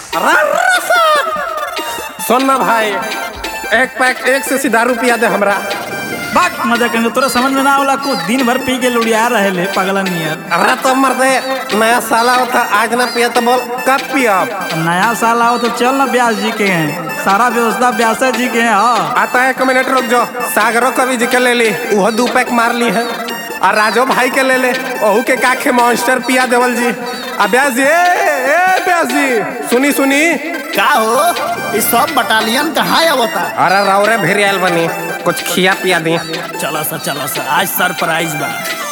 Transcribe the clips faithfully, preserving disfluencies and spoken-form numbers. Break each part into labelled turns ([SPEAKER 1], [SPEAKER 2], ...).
[SPEAKER 1] सुन ना भाई, एक पैक एक से सीधा रुपया दे हमरा।
[SPEAKER 2] बात मजा करेंगे, तोरा समझ में ना आवला कुछ दिन भर पी के लुड़िया रहे ले पागलन नियर।
[SPEAKER 1] अरे तो मर्दे नया साल आओ था, आज ना पिया तो बोल कब पिया?
[SPEAKER 2] नया साल आओ तो चल ना ब्यास जी के हैं, सारा व्यवस्था ब्यास जी के हैं। हाँ
[SPEAKER 1] आता एक मिनट रुक जाओ, सागरों कवि जी के ले ली, वो दो पैक मार ली है, और राजो भाई के ले ले, ओहू के काखे मॉन्स्टर पिया देवल जी। अब ब्यास जी, ए, ए ब्यास जी सुनी सुनी
[SPEAKER 3] का हो, इस सब बटालियन कहाँ आवता?
[SPEAKER 1] अरे रौरे भी आयल बनी, कुछ खिया पिया दी।
[SPEAKER 3] चलो सा चलो सा, आज सरप्राइज बा।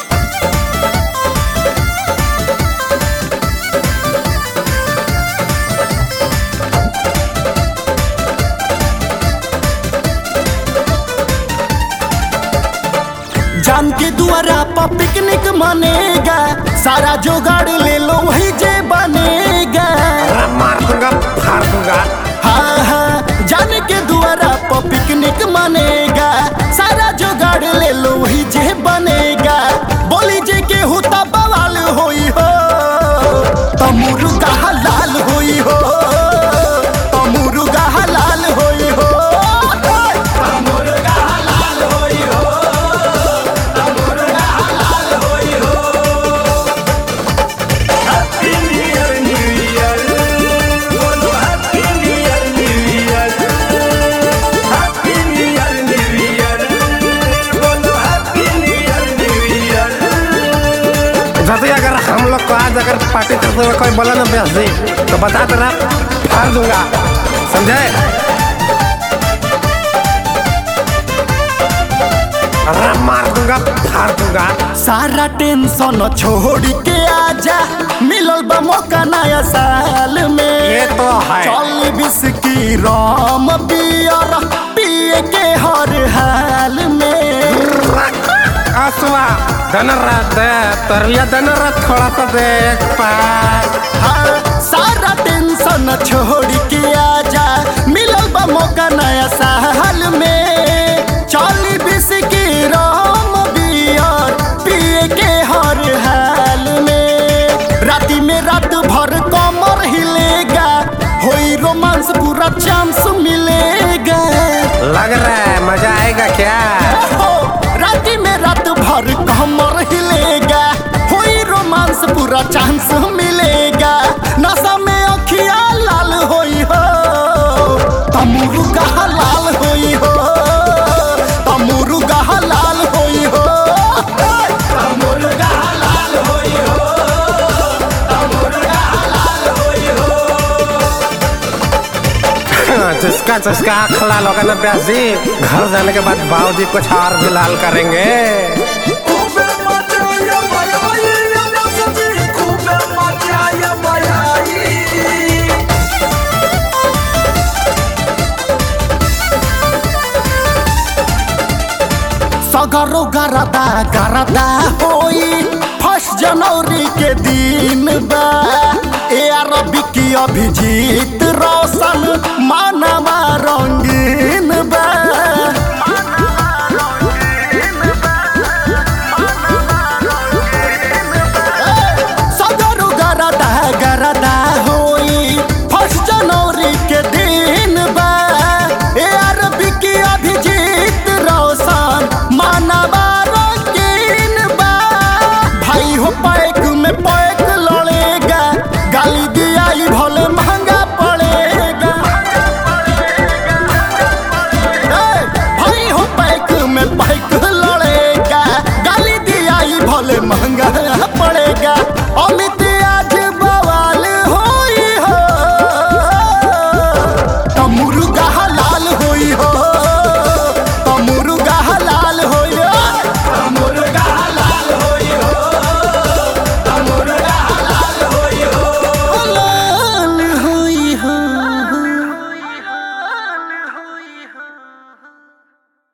[SPEAKER 3] जान के दुआरा पर पिकनिक मनेगा, सारा जुगाड़ ले लो वही जे बनेगा।
[SPEAKER 1] मार दूंगा फाड़ दूंगा।
[SPEAKER 3] हाँ हाँ, जान के दुआरा पर पिकनिक मनेगा, सारा जुगाड़ ले लो वही जे बनेगा। बोली जे के होता बवाल होई हो, तमुरु का हलाल होई हो, तमुरु का हलाल होई हो, तमुरु का हलाल होई हो, तमुरु का हलाल होई हो। Happy new year new year, बोलो happy new year new year, happy new year new year, बोलो happy new year new year.
[SPEAKER 1] जैसे अगर हम लोग को आज अगर पार्टी करते हुए कोई बोला ना ब्यास जी, तो बता देना, फाड़ दूंगा, समझे? अरे मार दूंगा फाड़ दूंगा।
[SPEAKER 3] सारा टेंशन छोड़ के आजा, मिलल बा मौका नया साल में।
[SPEAKER 1] ये तो है।
[SPEAKER 3] चल बिस्की राम बियर पिए के हर हाल में।
[SPEAKER 1] आसुआ धन रात दे, तरलिया धन रात थोड़ा सा दे एक पैक।
[SPEAKER 3] हाँ, सारा टेंशन छोड़ के आजा, मिलल बा मौका नया साल में। चल बिस्की राम बियर पिए के हर हाल में। राती में रात भर कमर हिलेगा, होई रोमांस पूरा चांस मिलेगा।
[SPEAKER 1] लग रहा है मजा आएगा क्या?
[SPEAKER 3] हो, राती में रात भर कमर हिलेगा, होई रोमांस पूरा चांस मिलेगा। नशा में अखिया लाल होई हो, तमुरु का हलाल होई हो, तमुरु का हलाल होई हो, तमुरु का हलाल होई हो, तमुरु का हलाल होई हो।
[SPEAKER 1] जिसका जिसका आँख लाल होगा ना ब्यास जी, घर जाने के बाद बाबूजी कुछ और भी लाल करेंगे।
[SPEAKER 3] सगरो गरदा गरदा होई, फर्स्ट जनवरी के दिन बा। ए अरबी की अभिजीत